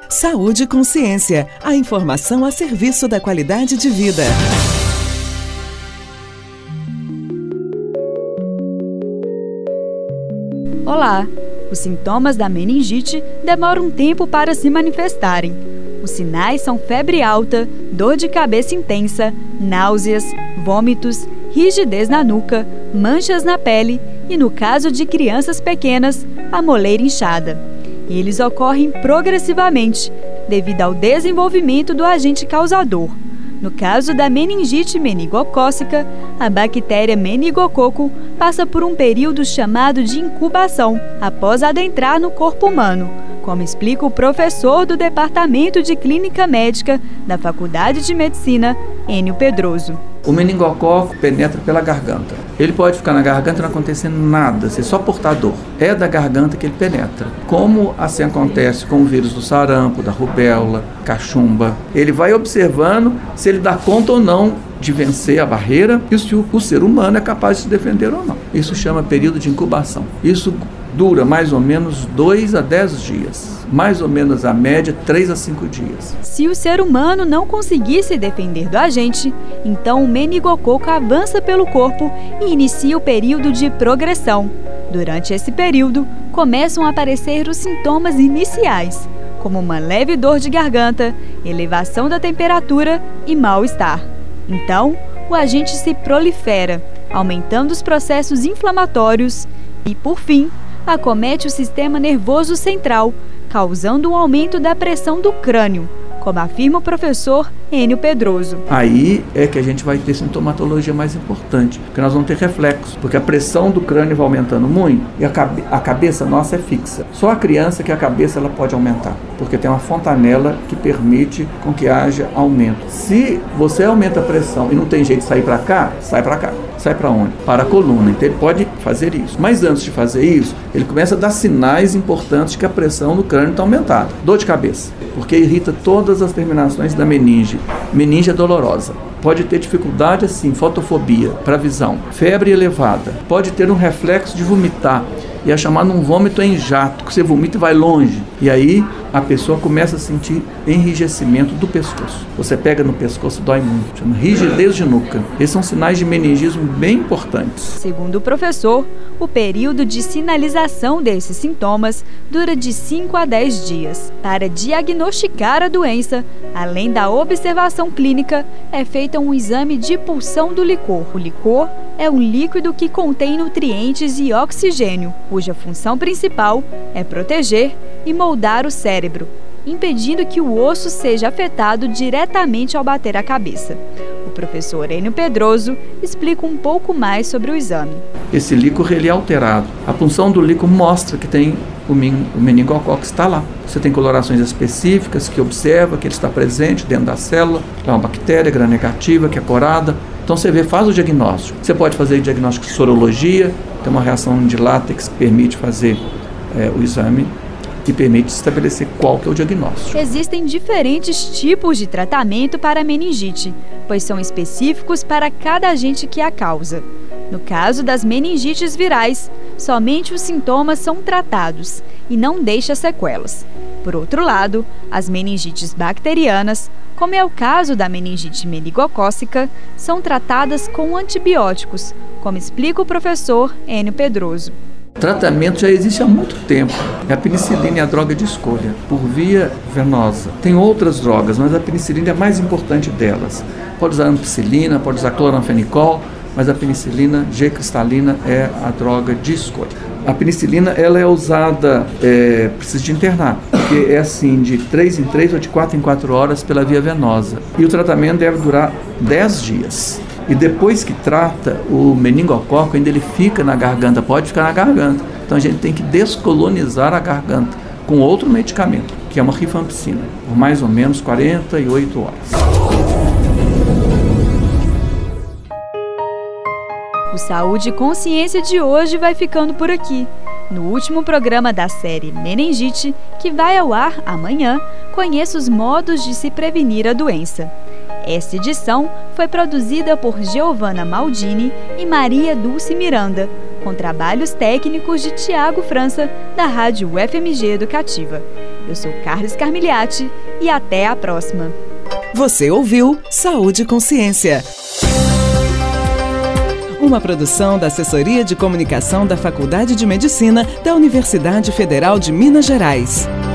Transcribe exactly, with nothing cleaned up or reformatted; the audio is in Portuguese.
Saúde e Consciência, a informação a serviço da qualidade de vida. Olá! Os sintomas da meningite demoram um tempo para se manifestarem. Os sinais são febre alta, dor de cabeça intensa, náuseas, vômitos, rigidez na nuca, manchas na pele e, no caso de crianças pequenas, a moleira inchada. Eles ocorrem progressivamente, devido ao desenvolvimento do agente causador. No caso da meningite meningocócica, a bactéria meningococo passa por um período chamado de incubação, após adentrar no corpo humano, como explica o professor do Departamento de Clínica Médica da Faculdade de Medicina, Enio Pedroso. O meningococo penetra pela garganta. Ele pode ficar na garganta e não acontecer nada, ser só portador. É da garganta que ele penetra. Como assim acontece com o vírus do sarampo, da rubéola, cachumba, ele vai observando se ele dá conta ou não de vencer a barreira e se o, o ser humano é capaz de se defender ou não. Isso chama período de incubação. Isso dura mais ou menos dois a dez dias. Mais ou menos a média, três a cinco dias. Se o ser humano não conseguir se defender do agente, então o meningococo avança pelo corpo e inicia o período de progressão. Durante esse período, começam a aparecer os sintomas iniciais, como uma leve dor de garganta, elevação da temperatura e mal-estar. Então, o agente se prolifera, aumentando os processos inflamatórios e, por fim, acomete o sistema nervoso central, causando um aumento da pressão do crânio, como afirma o professor Enio Pedroso. Aí é que a gente vai ter sintomatologia mais importante, porque nós vamos ter reflexo, porque a pressão do crânio vai aumentando muito e a, cabe- a cabeça nossa é fixa. Só a criança que a cabeça ela pode aumentar, porque tem uma fontanela que permite com que haja aumento. Se você aumenta a pressão e não tem jeito de sair para cá, sai para cá. Sai para onde? Para a coluna. Então ele pode fazer isso. Mas antes de fazer isso, ele começa a dar sinais importantes de que a pressão no crânio está aumentada. Dor de cabeça, porque irrita todas as terminações da meninge. Meninge é dolorosa. Pode ter dificuldade assim, fotofobia para a visão. Febre elevada. Pode ter um reflexo de vomitar. E é chamado um vômito em jato, que você vomita e vai longe. E aí a pessoa começa a sentir enrijecimento do pescoço. Você pega no pescoço, dói muito. Chama rigidez de nuca. Esses são sinais de meningismo bem importantes. Segundo o professor, o período de sinalização desses sintomas dura de cinco a dez dias. Para diagnosticar a doença, além da observação clínica, é feito um exame de pulsão do licor. O licor é um líquido que contém nutrientes e oxigênio, cuja função principal é proteger e moldar o cérebro, impedindo que o osso seja afetado diretamente ao bater a cabeça. O professor Enio Pedroso explica um pouco mais sobre o exame. Esse líquor ele é alterado. A punção do líquor mostra que tem o, men- o meningococo está lá. Você tem colorações específicas que observa que ele está presente dentro da célula. É uma bactéria gram-negativa que é corada. Então você vê, faz o diagnóstico. Você pode fazer diagnóstico de sorologia, tem uma reação de látex que permite fazer é, o exame e permite estabelecer qual que é o diagnóstico. Existem diferentes tipos de tratamento para a meningite, pois são específicos para cada agente que a causa. No caso das meningites virais, somente os sintomas são tratados e não deixa sequelas. Por outro lado, as meningites bacterianas, como é o caso da meningite meningocócica, são tratadas com antibióticos, como explica o professor Enio Pedroso. O tratamento já existe há muito tempo. A penicilina é a droga de escolha, por via venosa. Tem outras drogas, mas a penicilina é a mais importante delas. Pode usar ampicilina, pode usar cloranfenicol, mas a penicilina G cristalina é a droga de escolha. A penicilina ela é usada, é, precisa de internar, porque é assim, de três em três ou de quatro em quatro horas pela via venosa. E o tratamento deve durar dez dias. E depois que trata, o meningococo ainda ele fica na garganta, pode ficar na garganta. Então a gente tem que descolonizar a garganta com outro medicamento, que é uma rifampicina, por mais ou menos quarenta e oito horas. O Saúde e Consciência de hoje vai ficando por aqui. No último programa da série Meningite, que vai ao ar amanhã, conheça os modos de se prevenir a doença. Esta edição foi produzida por Giovana Maldini e Maria Dulce Miranda, com trabalhos técnicos de Tiago França, da Rádio U F M G Educativa. Eu sou Carla Scarmigliati e até a próxima. Você ouviu Saúde e Consciência. Uma produção da Assessoria de Comunicação da Faculdade de Medicina da Universidade Federal de Minas Gerais.